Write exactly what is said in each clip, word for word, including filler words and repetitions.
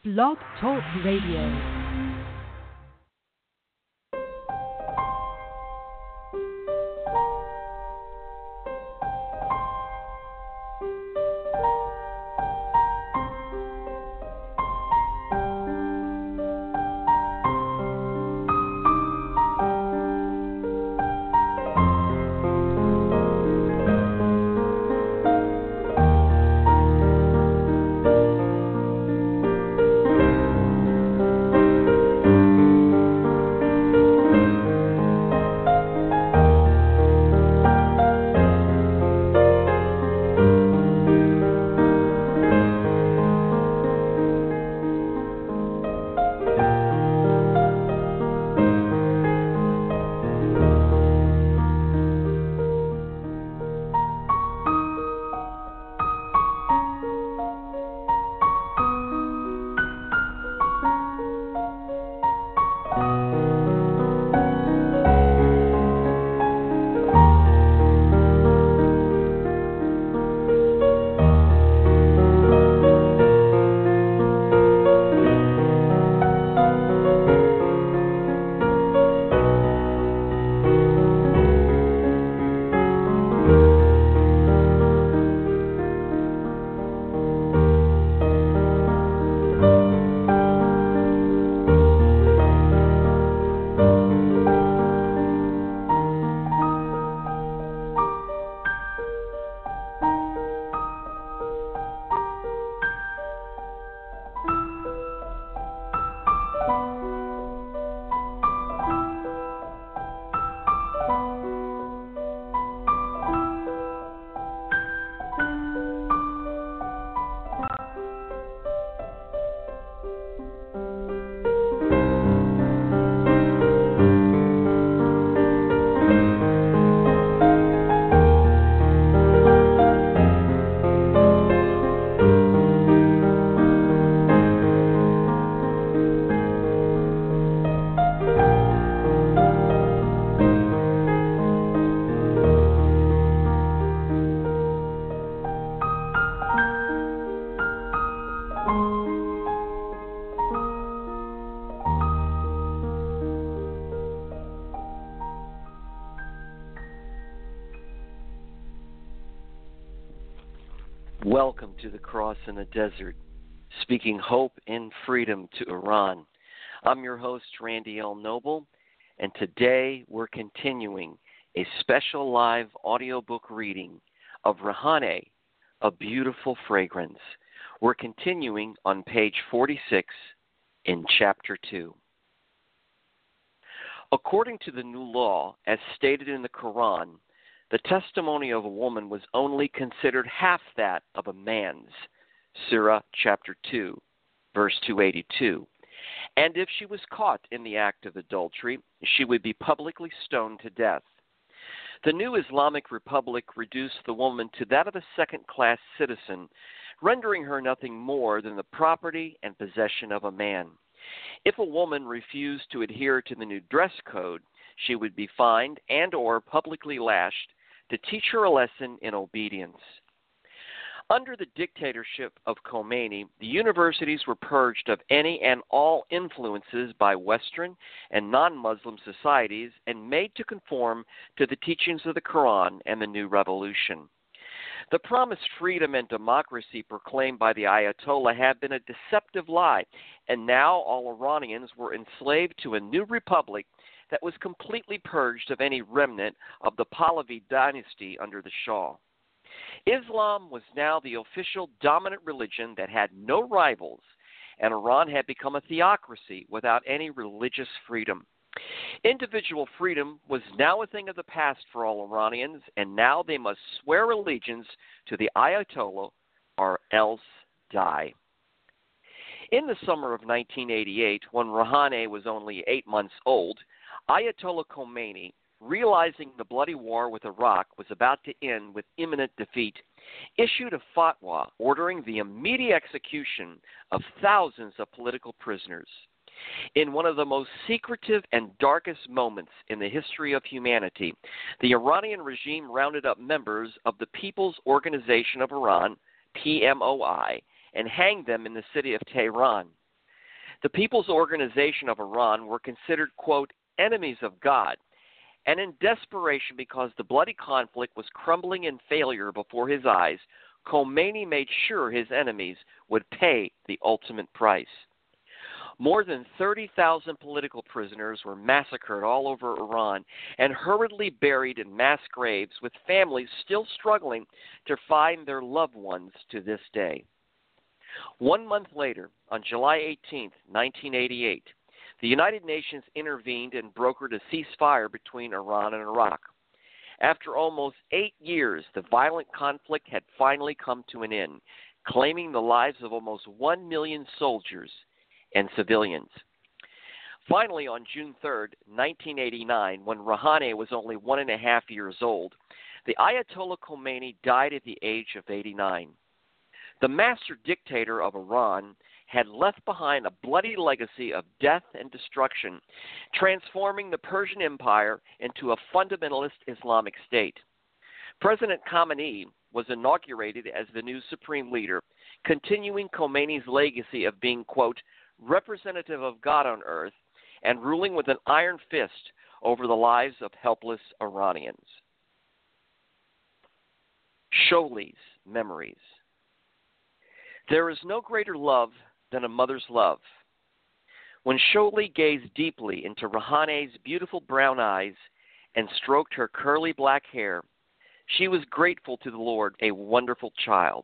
Blog Talk Radio. Welcome to the Cross in the Desert, speaking hope and freedom to Iran. I'm your host, Randy L. Noble, and today we're continuing a special live audiobook reading of Rahane, A Beautiful Fragrance. We're continuing on page forty-six in chapter two. According to the new law, as stated in the Quran, the testimony of a woman was only considered half that of a man's, Surah chapter two, verse two eighty-two. And if she was caught in the act of adultery, she would be publicly stoned to death. The new Islamic Republic reduced the woman to that of a second-class citizen, rendering her nothing more than the property and possession of a man. If a woman refused to adhere to the new dress code, she would be fined and or publicly lashed to teach her a lesson in obedience. Under the dictatorship of Khomeini, the universities were purged of any and all influences by Western and non-Muslim societies and made to conform to the teachings of the Quran and the new revolution. The promised freedom and democracy proclaimed by the Ayatollah had been a deceptive lie, and now all Iranians were enslaved to a new republic that was completely purged of any remnant of the Pahlavi dynasty under the Shah. Islam was now the official dominant religion that had no rivals, and Iran had become a theocracy without any religious freedom. Individual freedom was now a thing of the past for all Iranians, and now they must swear allegiance to the Ayatollah or else die. In the summer of nineteen eighty-eight, when Rahane was only eight months old, Ayatollah Khomeini, realizing the bloody war with Iraq was about to end with imminent defeat, issued a fatwa ordering the immediate execution of thousands of political prisoners. In one of the most secretive and darkest moments in the history of humanity, the Iranian regime rounded up members of the People's Organization of Iran, P M O I, and hanged them in the city of Tehran. The People's Organization of Iran were considered, quote, enemies of God, and in desperation because the bloody conflict was crumbling in failure before his eyes, Khomeini made sure his enemies would pay the ultimate price. More than thirty thousand political prisoners were massacred all over Iran and hurriedly buried in mass graves, with families still struggling to find their loved ones to this day. One month later, on July eighteenth, nineteen eighty-eight, the United Nations intervened and brokered a ceasefire between Iran and Iraq. After almost eight years, the violent conflict had finally come to an end, claiming the lives of almost one million soldiers and civilians. Finally, on June third, nineteen eighty-nine, when Rouhani was only one and a half years old, the Ayatollah Khomeini died at the age of eighty-nine. The master dictator of Iran had left behind a bloody legacy of death and destruction, transforming the Persian Empire into a fundamentalist Islamic state. President Khamenei was inaugurated as the new supreme leader, continuing Khomeini's legacy of being, quote, representative of God on earth and ruling with an iron fist over the lives of helpless Iranians. Sholly's memories. There is no greater love than a mother's love. When Sholly gazed deeply into Rouhani's beautiful brown eyes and stroked her curly black hair, she was grateful to the Lord, a wonderful child.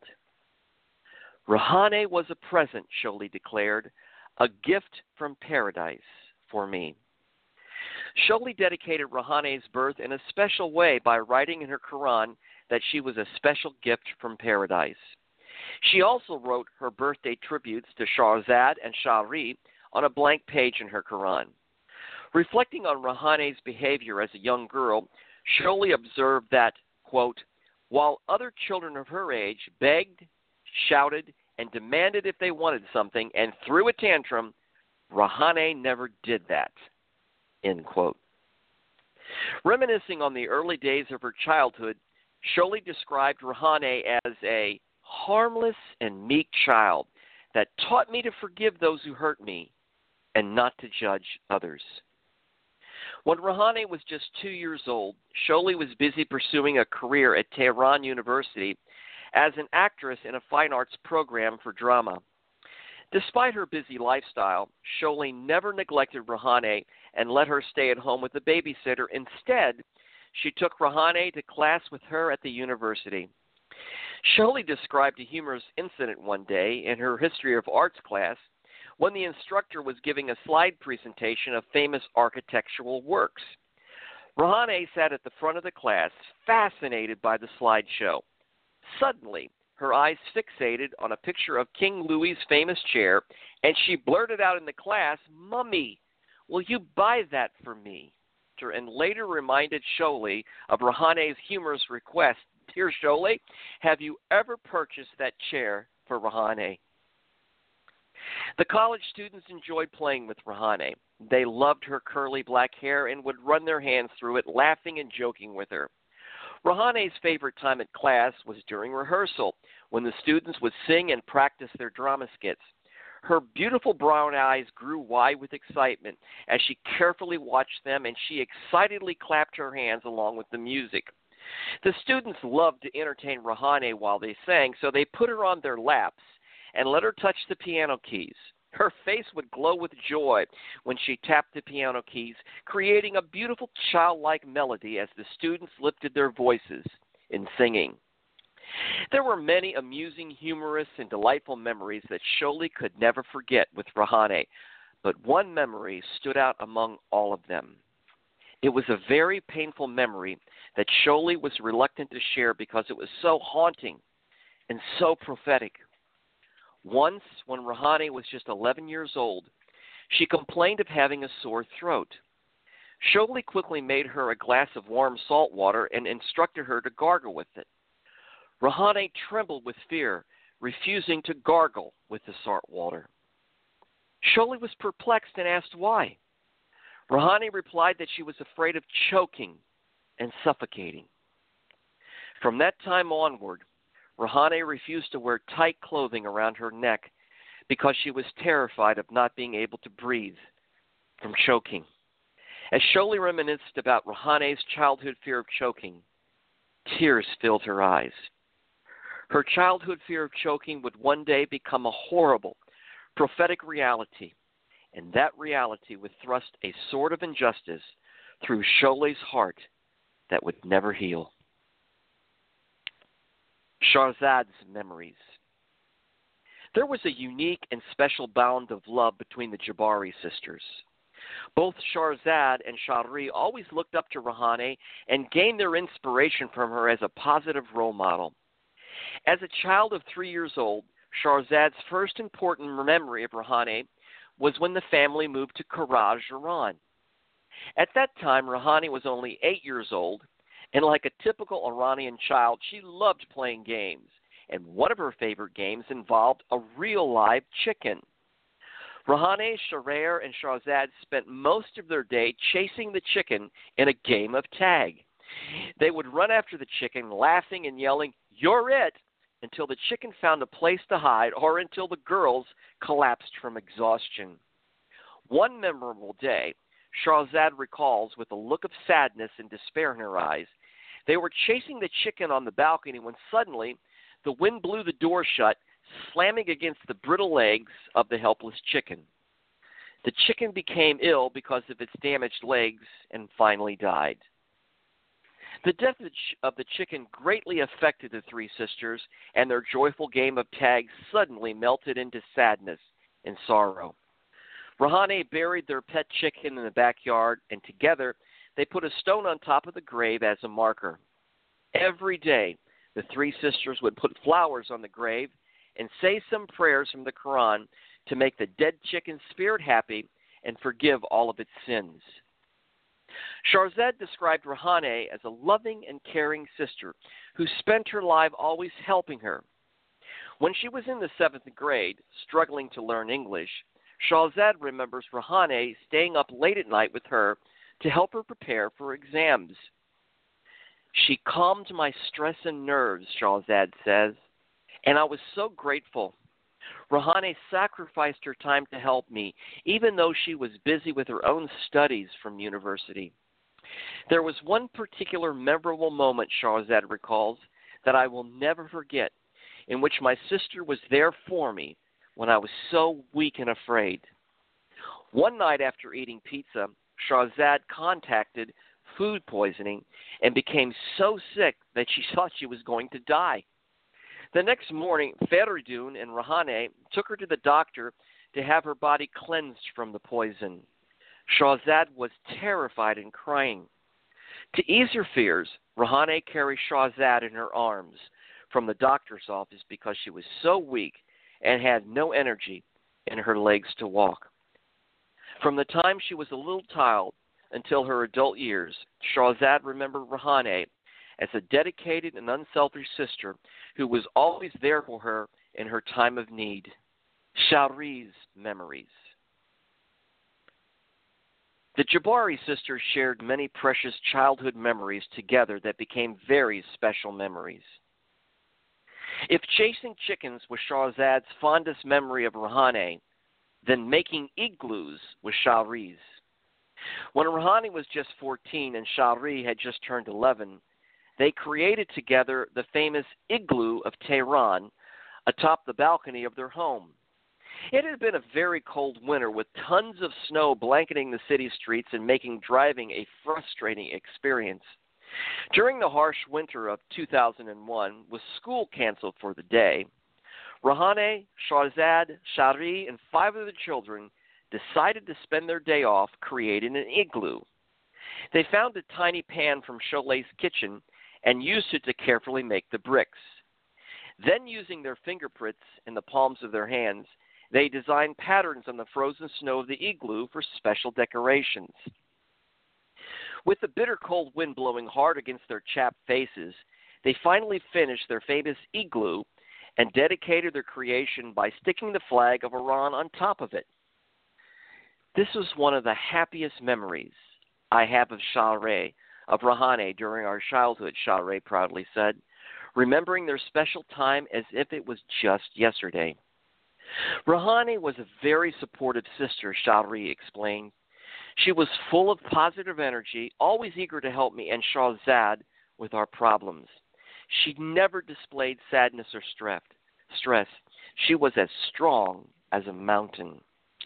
Rouhani was a present, Sholly declared, a gift from paradise for me. Sholly dedicated Rouhani's birth in a special way by writing in her Quran that she was a special gift from paradise. She also wrote her birthday tributes to Shahrazad and Shahri on a blank page in her Quran. Reflecting on Rouhani's behavior as a young girl, Sholly observed that, quote, while other children of her age begged, shouted, and demanded if they wanted something and threw a tantrum, Rouhani never did that, end quote. Reminiscing on the early days of her childhood, Sholly described Rouhani as a harmless and meek child that taught me to forgive those who hurt me and not to judge others. When Rouhani was just two years old, Sholly was busy pursuing a career at Tehran University as an actress in a fine arts program for drama. Despite her busy lifestyle, Sholly never neglected Rouhani and let her stay at home with a babysitter. Instead, she took Rouhani to class with her at the university. Sholly described a humorous incident one day in her history of arts class when the instructor was giving a slide presentation of famous architectural works. Rouhani sat at the front of the class, fascinated by the slideshow. Suddenly, her eyes fixated on a picture of King Louis's famous chair, and she blurted out in the class, "Mummy, will you buy that for me?" And later reminded Sholly of Rouhani's humorous request, "Dear Sholly, have you ever purchased that chair for Rouhani?" The college students enjoyed playing with Rouhani. They loved her curly black hair and would run their hands through it, laughing and joking with her. Rouhani's favorite time at class was during rehearsal, when the students would sing and practice their drama skits. Her beautiful brown eyes grew wide with excitement as she carefully watched them, and she excitedly clapped her hands along with the music. The students loved to entertain Rouhani while they sang, so they put her on their laps and let her touch the piano keys. Her face would glow with joy when she tapped the piano keys, creating a beautiful childlike melody as the students lifted their voices in singing. There were many amusing, humorous, and delightful memories that Sholly could never forget with Rouhani, but one memory stood out among all of them. It was a very painful memory that Sholly was reluctant to share because it was so haunting and so prophetic. Once, when Rouhani was just eleven years old, she complained of having a sore throat. Sholly quickly made her a glass of warm salt water and instructed her to gargle with it. Rouhani trembled with fear, refusing to gargle with the salt water. Sholly was perplexed and asked why. Rouhani replied that she was afraid of choking and suffocating. From that time onward, Rouhani refused to wear tight clothing around her neck because she was terrified of not being able to breathe from choking. As Sholay reminisced about Rahane's childhood fear of choking, tears filled her eyes. Her childhood fear of choking would one day become a horrible, prophetic reality, and that reality would thrust a sword of injustice through Sholay's heart that would never heal. Shahrazad's memories. There was a unique and special bond of love between the Jabari sisters. Both Shahrazad and Shahri always looked up to Rahane and gained their inspiration from her as a positive role model. As a child of three years old, Shahrazad's first important memory of Rahane was when the family moved to Karaj, Iran. At that time, Rahane was only eight years old, and like a typical Iranian child, she loved playing games, and one of her favorite games involved a real live chicken. Rahane, Shahrer, and Shahrazad spent most of their day chasing the chicken in a game of tag. They would run after the chicken, laughing and yelling, "You're it!" until the chicken found a place to hide or until the girls collapsed from exhaustion. One memorable day, Shahrazad recalls with a look of sadness and despair in her eyes, they were chasing the chicken on the balcony when suddenly the wind blew the door shut, slamming against the brittle legs of the helpless chicken. The chicken became ill because of its damaged legs and finally died. The death of the chicken greatly affected the three sisters, and their joyful game of tag suddenly melted into sadness and sorrow. Rahane buried their pet chicken in the backyard, and together they put a stone on top of the grave as a marker. Every day, the three sisters would put flowers on the grave and say some prayers from the Quran to make the dead chicken's spirit happy and forgive all of its sins. Shahrazad described Rahane as a loving and caring sister who spent her life always helping her. When she was in the seventh grade, struggling to learn English, Shahrazad remembers Rahane staying up late at night with her to help her prepare for exams. She calmed my stress and nerves, Shahrazad says, and I was so grateful. Rahane sacrificed her time to help me, even though she was busy with her own studies from university. There was one particular memorable moment, Shahrazad recalls, that I will never forget, in which my sister was there for me when I was so weak and afraid. One night after eating pizza, Shahrazad contacted food poisoning and became so sick that she thought she was going to die. The next morning, Feridun and Rahane took her to the doctor to have her body cleansed from the poison. Shahrazad was terrified and crying. To ease her fears, Rahane carried Shahrazad in her arms from the doctor's office because she was so weak and had no energy in her legs to walk. From the time she was a little child until her adult years, Shahrazad remembered Rahane as a dedicated and unselfish sister who was always there for her in her time of need. Shahri's memories. The Jabari sisters shared many precious childhood memories together that became very special memories. If chasing chickens was Shahrazad's fondest memory of Rahane, then making igloos was Shahri's. When Rahane was just fourteen and Shahri had just turned eleven, they created together the famous igloo of Tehran atop the balcony of their home. It had been a very cold winter with tons of snow blanketing the city streets and making driving a frustrating experience. During the harsh winter of two thousand one, with school canceled for the day, Rahane, Shahrazad, Shahri, and five of the children decided to spend their day off creating an igloo. They found a tiny pan from Sholay's kitchen and used it to carefully make the bricks. Then, using their fingerprints in the palms of their hands, they designed patterns on the frozen snow of the igloo for special decorations. With the bitter cold wind blowing hard against their chapped faces, they finally finished their famous igloo and dedicated their creation by sticking the flag of Iran on top of it. This was one of the happiest memories I have of Shahre, of Rahane during our childhood, Shahre proudly said, remembering their special time as if it was just yesterday. Rouhani was a very supportive sister, Shahri explained. She was full of positive energy, always eager to help me and Shahzad with our problems. She never displayed sadness or stress. She was as strong as a mountain.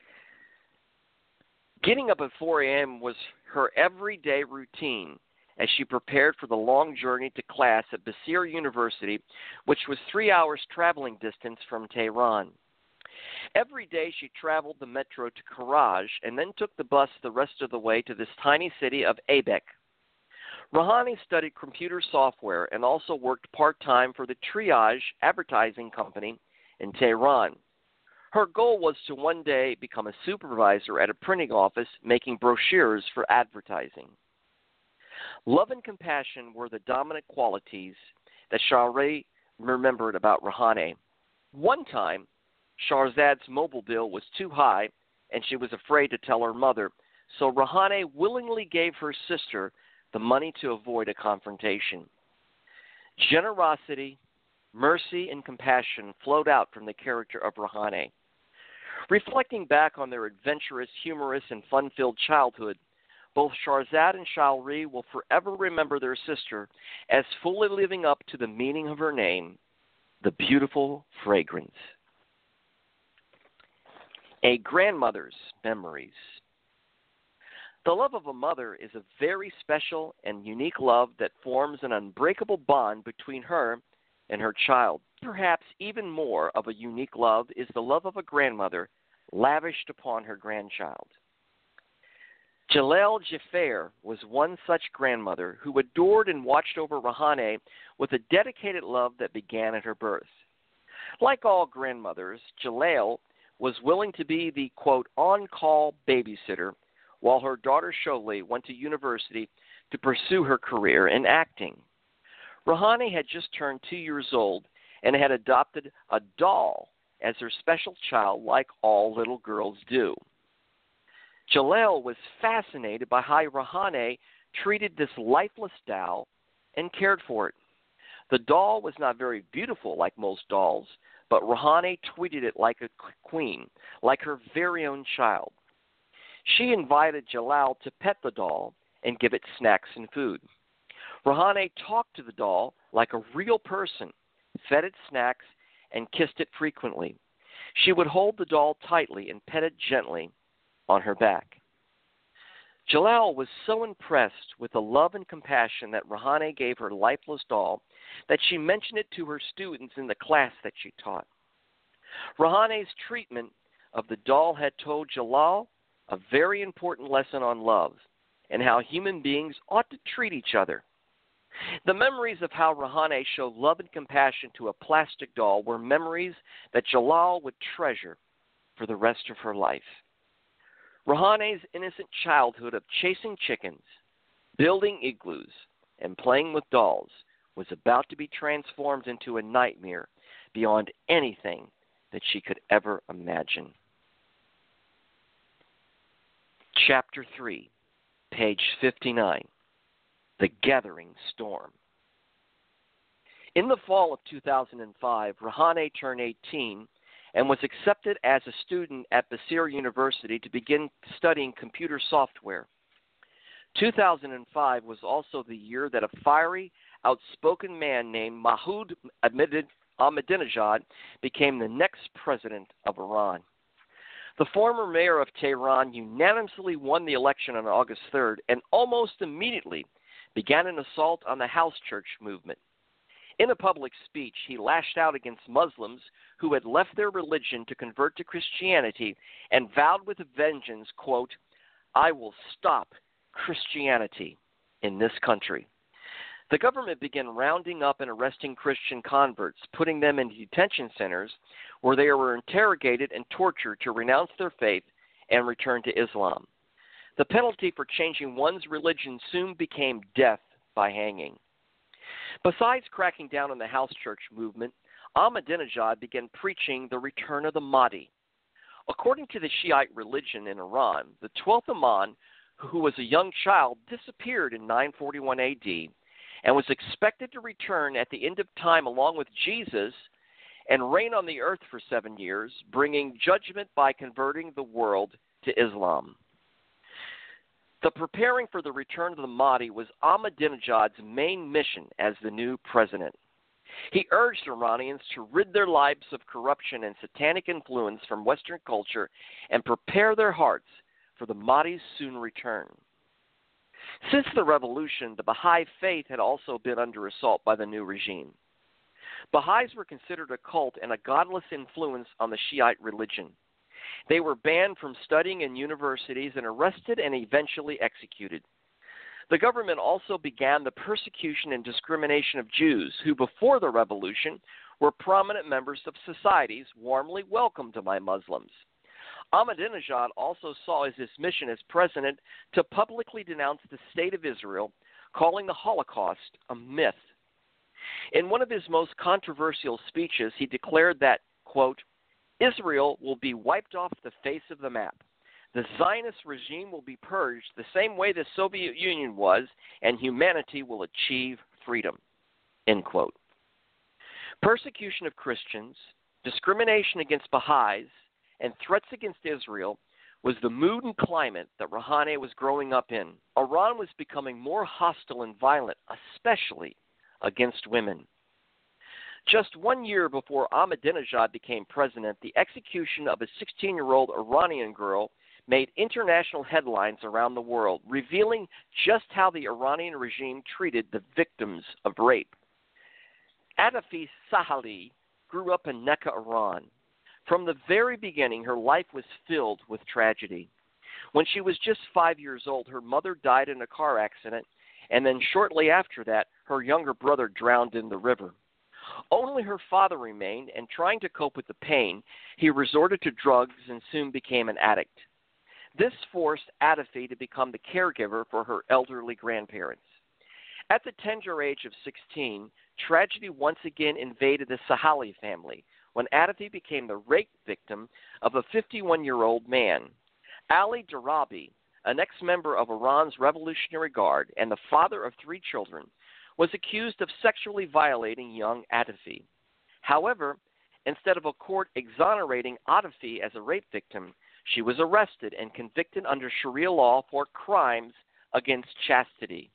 Getting up at four a.m. was her everyday routine as she prepared for the long journey to class at Basir University, which was three hours traveling distance from Tehran. Every day she traveled the metro to Karaj and then took the bus the rest of the way to this tiny city of Aybek. Rouhani studied computer software and also worked part-time for the Triage advertising company in Tehran. Her goal was to one day become a supervisor at a printing office making brochures for advertising. Love and compassion were the dominant qualities that Shahri remembered about Rouhani. One time, Shahzad's mobile bill was too high, and she was afraid to tell her mother, so Rouhani willingly gave her sister the money to avoid a confrontation. Generosity, mercy, and compassion flowed out from the character of Rouhani. Reflecting back on their adventurous, humorous, and fun-filled childhood, both Shahzad and Shahri will forever remember their sister as fully living up to the meaning of her name, the beautiful fragrance. A grandmother's memories. The love of a mother is a very special and unique love that forms an unbreakable bond between her and her child. Perhaps even more of a unique love is the love of a grandmother lavished upon her grandchild. Jalal Jafar was one such grandmother who adored and watched over Rouhani with a dedicated love that began at her birth. Like all grandmothers, Jalal was willing to be the, quote, on-call babysitter while her daughter Sholeh went to university to pursue her career in acting. Rouhani had just turned two years old and had adopted a doll as her special child, like all little girls do. Jalal was fascinated by how Rouhani treated this lifeless doll and cared for it. The doll was not very beautiful like most dolls, but Rouhani treated it like a queen, like her very own child. She invited Jalal to pet the doll and give it snacks and food. Rouhani talked to the doll like a real person, fed it snacks, and kissed it frequently. She would hold the doll tightly and pet it gently on her back. Jalal was so impressed with the love and compassion that Rouhani gave her lifeless doll that she mentioned it to her students in the class that she taught. Rouhani's treatment of the doll had told Jalal a very important lesson on love and how human beings ought to treat each other. The memories of how Rouhani showed love and compassion to a plastic doll were memories that Jalal would treasure for the rest of her life. Rouhani's innocent childhood of chasing chickens, building igloos, and playing with dolls was about to be transformed into a nightmare beyond anything that she could ever imagine. Chapter three, page fifty-nine, The Gathering Storm. In the fall of two thousand five, Rouhani turned eighteen and was accepted as a student at Basir University to begin studying computer software. two thousand five was also the year that a fiery, outspoken man named Mahmoud Ahmadinejad became the next president of Iran. The former mayor of Tehran unanimously won the election on August third and almost immediately began an assault on the house church movement. In a public speech, he lashed out against Muslims who had left their religion to convert to Christianity and vowed with a vengeance, quote, "I will stop Christianity in this country." The government began rounding up and arresting Christian converts, putting them in detention centers where they were interrogated and tortured to renounce their faith and return to Islam. The penalty for changing one's religion soon became death by hanging. Besides cracking down on the house church movement, Ahmadinejad began preaching the return of the Mahdi. According to the Shiite religion in Iran, the twelfth Imam, who was a young child, disappeared in nine forty-one A D and was expected to return at the end of time along with Jesus and reign on the earth for seven years, bringing judgment by converting the world to Islam. The preparing for the return of the Mahdi was Ahmadinejad's main mission as the new president. He urged Iranians to rid their lives of corruption and satanic influence from Western culture and prepare their hearts for the Mahdi's soon return. Since the revolution, the Baha'i faith had also been under assault by the new regime. Baha'is were considered a cult and a godless influence on the Shiite religion. They were banned from studying in universities and arrested and eventually executed. The government also began the persecution and discrimination of Jews who, before the revolution, were prominent members of societies warmly welcomed by Muslims. Ahmadinejad also saw as his mission as president to publicly denounce the state of Israel, calling the Holocaust a myth. In one of his most controversial speeches, he declared that, quote, Israel will be wiped off the face of the map. The Zionist regime will be purged the same way the Soviet Union was, and humanity will achieve freedom, end quote. Persecution of Christians, discrimination against Baha'is, and threats against Israel was the mood and climate that Rouhani was growing up in. Iran was becoming more hostile and violent, especially against women. Just one year before Ahmadinejad became president, the execution of a sixteen-year-old Iranian girl made international headlines around the world, revealing just how the Iranian regime treated the victims of rape. Atafi Sahali grew up in Nekka, Iran. From the very beginning, her life was filled with tragedy. When she was just five years old, her mother died in a car accident, and then shortly after that, her younger brother drowned in the river. Only her father remained, and trying to cope with the pain, he resorted to drugs and soon became an addict. This forced Atafi to become the caregiver for her elderly grandparents. At the tender age of sixteen, tragedy once again invaded the Sahali family when Atafi became the rape victim of a fifty-one-year-old man. Ali Darabi, an ex-member of Iran's Revolutionary Guard and the father of three children, was accused of sexually violating young Atafi. However, instead of a court exonerating Atafi as a rape victim, she was arrested and convicted under Sharia law for crimes against chastity.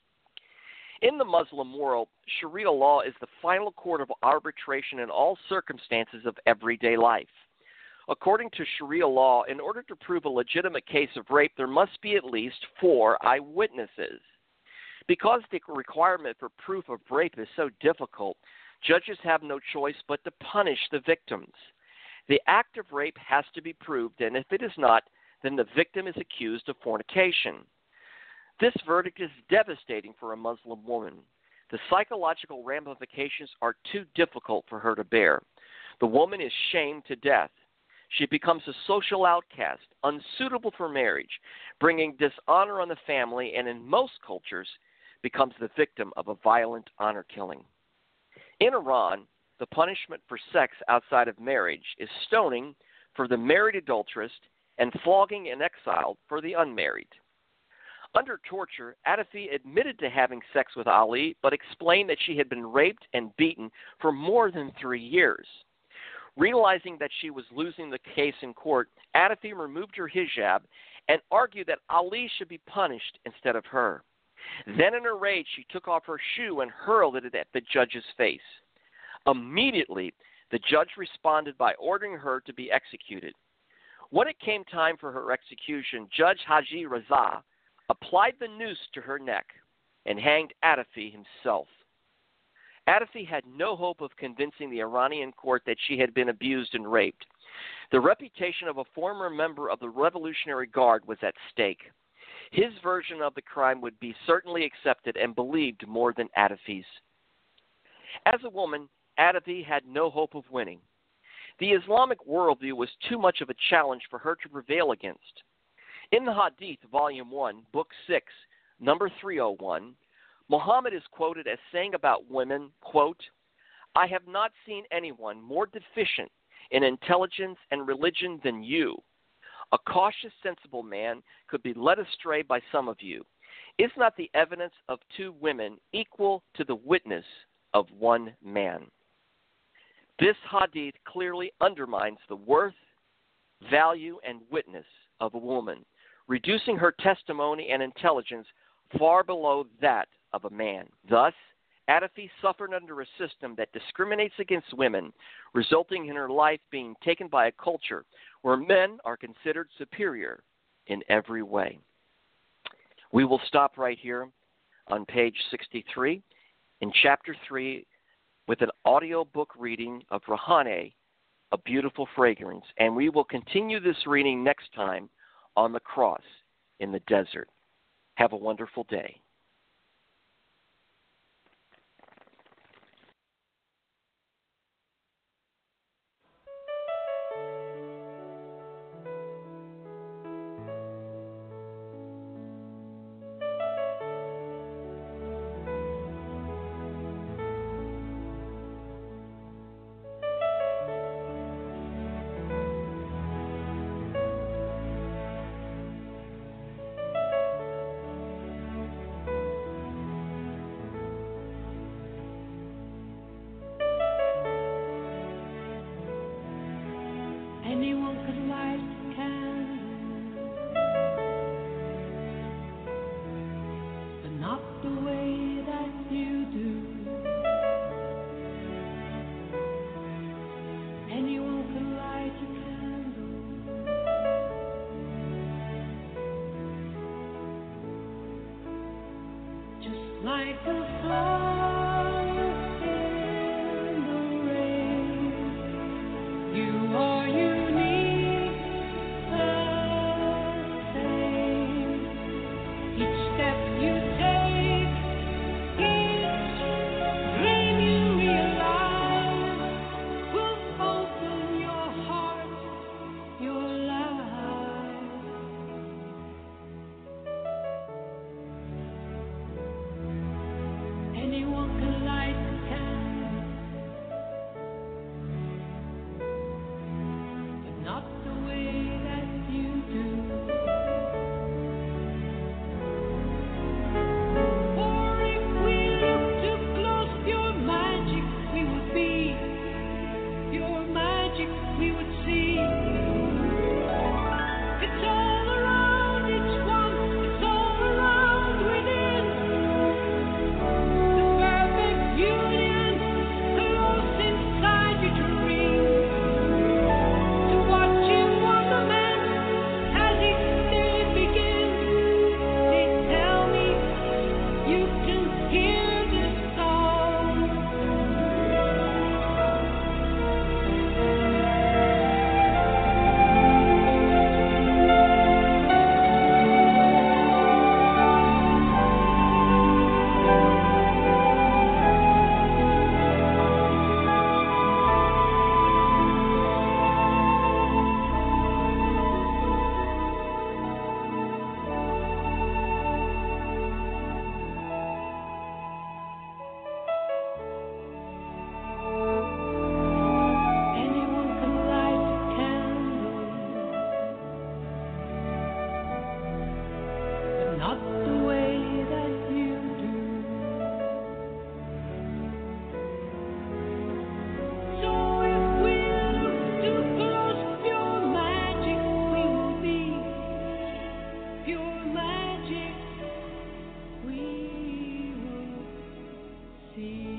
In the Muslim world, Sharia law is the final court of arbitration in all circumstances of everyday life. According to Sharia law, in order to prove a legitimate case of rape, there must be at least four eyewitnesses. Because the requirement for proof of rape is so difficult, judges have no choice but to punish the victims. The act of rape has to be proved, and if it is not, then the victim is accused of fornication. This verdict is devastating for a Muslim woman. The psychological ramifications are too difficult for her to bear. The woman is shamed to death. She becomes a social outcast, unsuitable for marriage, bringing dishonor on the family, and in most cultures, becomes the victim of a violent honor killing. In Iran, the punishment for sex outside of marriage is stoning for the married adulteress and flogging and exile for the unmarried. Under torture, Atafi admitted to having sex with Ali, but explained that she had been raped and beaten for more than three years. Realizing that she was losing the case in court, Atafi removed her hijab and argued that Ali should be punished instead of her. Then in her rage, she took off her shoe and hurled it at the judge's face. Immediately, the judge responded by ordering her to be executed. When it came time for her execution, Judge Haji Raza applied the noose to her neck and hanged Atafi himself. Atafi had no hope of convincing the Iranian court that she had been abused and raped. The reputation of a former member of the Revolutionary Guard was at stake. His version of the crime would be certainly accepted and believed more than Atafi's. As a woman, Atafi had no hope of winning. The Islamic worldview was too much of a challenge for her to prevail against. In the Hadith, Volume one, Book six, number three oh one, Muhammad is quoted as saying about women, quote, I have not seen anyone more deficient in intelligence and religion than you. A cautious, sensible man could be led astray by some of you. Is not the evidence of two women equal to the witness of one man? This hadith clearly undermines the worth, value, and witness of a woman, reducing her testimony and intelligence far below that of a man. Thus, Adafi suffered under a system that discriminates against women, resulting in her life being taken by a culture where men are considered superior in every way. We will stop right here on page sixty-three in chapter three with an audiobook reading of Rahane, A Beautiful Fragrance, and we will continue this reading next time on the cross in the desert. Have a wonderful day. Anyone could light a candle, but not the way that you do. Anyone could light a candle, just like a flower in the rain. You are you. Anyone can light a candle, but not the way that you do. For if we look too close, pure magic we would be, pure magic we would see. It's all around each one, it's all around within. Union, close inside you to reach, to watch you wonderment as each day begins. They tell me you can hear this song. Anyone can light a candle, but not the way that you do. So if we look too close, pure magic we will be, pure magic we will see.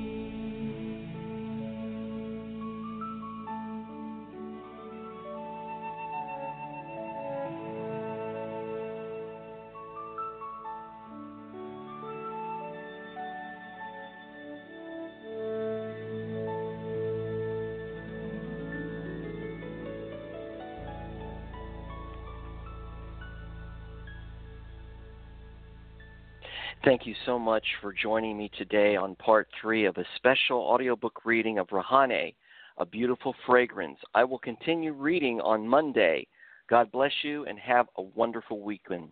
Thank you so much for joining me today on part three of a special audiobook reading of Rahane, A Beautiful Fragrance. I will continue reading on Monday. God bless you and have a wonderful weekend.